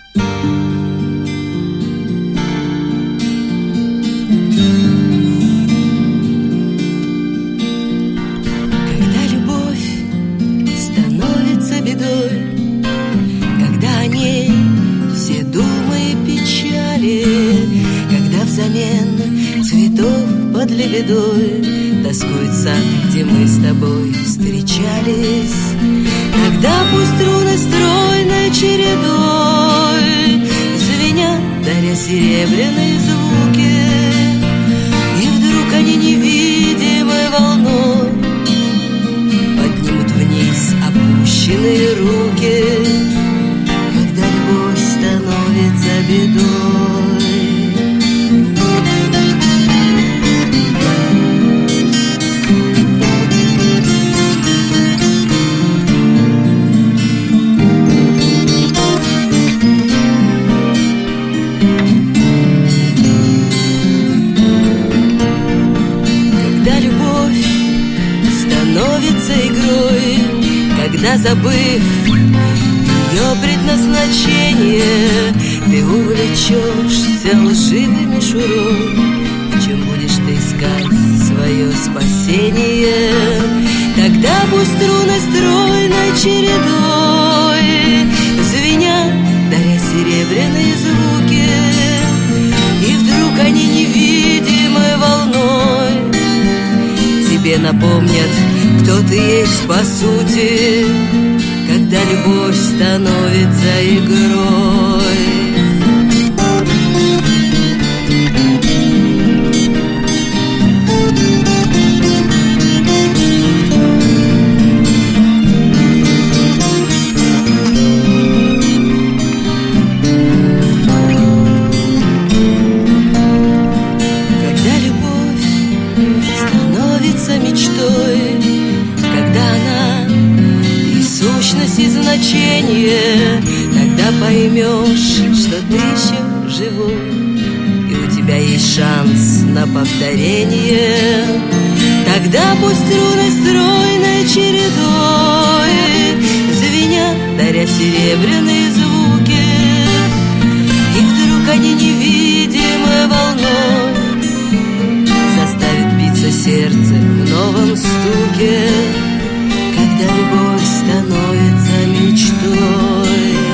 Когда любовь становится бедой, когда о ней все думы и печали, когда взамен цветов под лебедой тоскует сад, где мы с тобой встречались, тогда пусть струны стройной чередой звенят, даря серебряные звуки, и вдруг они невидимой волной поднимут вниз опущенные руки, когда любовь становится бедой. Становится игрой, когда, забыв ее предназначение, ты увлечешься лживой мишурой, в чем будешь ты искать свое спасение. Тогда пусть струны стройной чередой звенят, даря серебряные звуки, и вдруг они невидимой волной тебе напомнят, кто ты есть по сути, когда любовь становится игрой. Когда любовь становится мечтой, когда она и сущность, и значение, тогда поймешь, что ты еще живой, и у тебя есть шанс на повторение. Тогда пусть струны стройной чередой звенят, даря серебряные звуки, и вдруг они невидимой волной заставят биться сердце в новом стуке, когда любовь становится мечтой.